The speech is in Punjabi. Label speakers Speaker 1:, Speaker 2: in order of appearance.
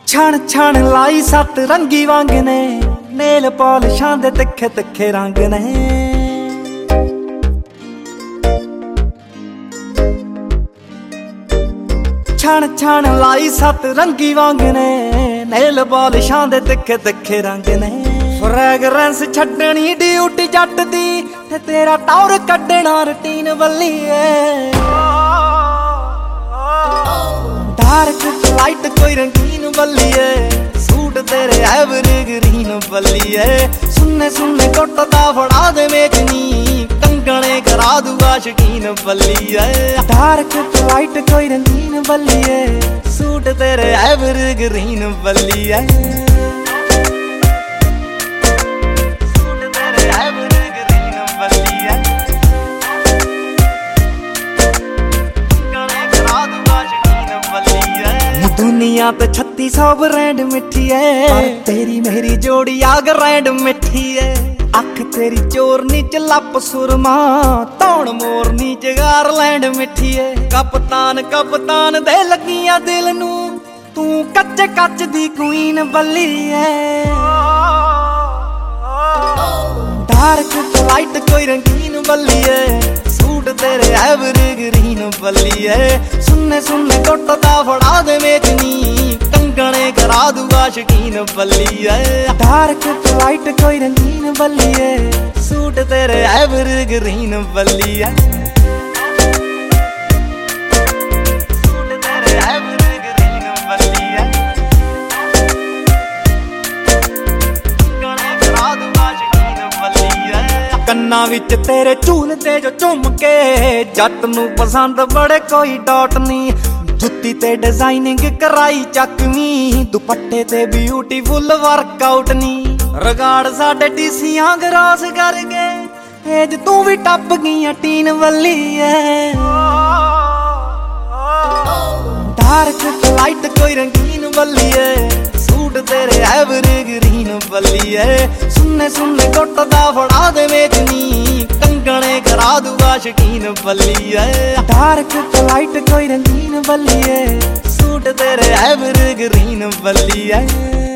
Speaker 1: ਛਣ ਛਣ ਲਾਈ ਸੱਤ ਰੰਗੀ ਵਾਂਗ ਨੇ, ਨੇਲ ਪਾਲਿਸ਼ਾਂ ਦੇ ਤਿੱਖੇ ਤਿੱਖੇ ਰੰਗ ਨੇ। ਛਣ ਛਣ ਲਾਈ ਸੱਤ ਰੰਗੀ ਵਾਂਗ ਨੇ, ਨੇਲ ਪਾਲਿਸ਼ਾਂ ਦੇ ਤਿੱਖੇ ਤਿੱਖੇ ਰੰਗ ਨੇ। ਫ੍ਰੈਗਰੈਂਸ ਛੱਡਣੀ ਡਿਊਟੀ ਜੱਟ ਦੀ, ਤੇ ਤੇਰਾ ਟੌਰ ਕੱਢਣਾ ਰੁਟੀਨ ਬੱਲੀਏ। ਡਾਰਕ ਲਾਈਟ ਕੋਈ ਰੰਗੀਨ ਬੱਲੀਏ, ਸੂਟ ਤੇਰੇ ਐਵਰਗ੍ਰੀਨ ਬੱਲੀਏ। ਸੁੰਨੇ ਸੁੰਨੇ ਟੁੱਟਦਾ ਫੜਾ ਦੇ ਮੇਚਨੀ, ਕੰਗਣੇ ਕਰਾ ਦੂਗਾ ਸ਼ਕੀਨ ਬੱਲੀਏ। ਡਾਰਕ ਲਾਈਟ ਕੋਈ ਰੰਗੀਨ ਬੱਲੀਏ, ਸੂਟ ਤੇਰੇ ਐਵਰਗ੍ਰੀਨ ਬੱਲੀਏ। दुनिया पे 3600 ब्रांड मिठी है, पर तेरी मेरी जोड़ी आग रैंड मिठी है। अख तेरी चोरनी च लप सुरमा, तौण मोरनी च गारलैंड मिठी है। कप्तान कप्तान दे लगियां दिल नू, तू कच्चे कच दी क्वीन बल्ली है। डार्क लाइट कोई रंगीन बल्ली है, सूट तेरे एवरग्रीन बल्ली है। सुन्ने सुन्ने टुटदा फड़ा दे मेचनी, कंगने करा दूगा शकीन बल्ली है। डार्क लाइट कोई रंगीन बल्ली है, सूट तेरे एवरग्रीन बल्ली है। सूट तेरे एवरग्रीन बल्ली है, कंगने करा दूगा शकीन बल्ली है। ਕੰਨਾਂ ਵਿੱਚ ਤੇਰੇ ਝੂਲਦੇ ਜੋ ਝੁੰਮ ਕੇ, ਜੱਟ ਨੂੰ ਪਸੰਦ ਬੜੇ ਕੋਈ ਡਾਟ ਨਹੀਂ। ਜੁੱਤੀ ਤੇ ਡਿਜ਼ਾਈਨਿੰਗ ਕਰਾਈ ਚੱਕਵੀਂ, ਦੁਪੱਟੇ ਤੇ ਬਿਊਟੀਫੁਲ ਵਰਕਆਊਟ ਨੀ। ਰਗਾੜ ਸਾਡੇ ਟੀਸੀਆਂ ਗਰਾਸ ਕਰ ਗਏ, ਏਜ ਤੂੰ ਵੀ ਟੱਪ ਗਈਆਂ ਟੀਨ ਵੱਲੀ ਐ। ਡਾਰਕ ਲਾਈਟ ਕੋਈ ਰੰਗੀਨ ਬੱਲੀ ਐ, ਸੂਟ ਤੇਰੇ ਐਵਰਗ੍ਰੀਨ ਬੱਲੀ ਐ। ਸੁੰਨੇ ਸੁੰਨੇ ਟੁੱਟਦਾ ਫੜਾ ਦੇ ਮੇਚਨੀ, ਕੰਗਣੇ ਕਰਾ ਦੂਗਾ ਸ਼ਕੀਨ ਬੱਲੀ ਐ। ਡਾਰਕ ਲਾਈਟ ਕੋਈ ਰੰਗੀਨ ਬੱਲੀ ਐ, ਸੂਟ ਤੇਰੇ ਐਵਰਗ੍ਰੀਨ ਬੱਲੀ ਐ।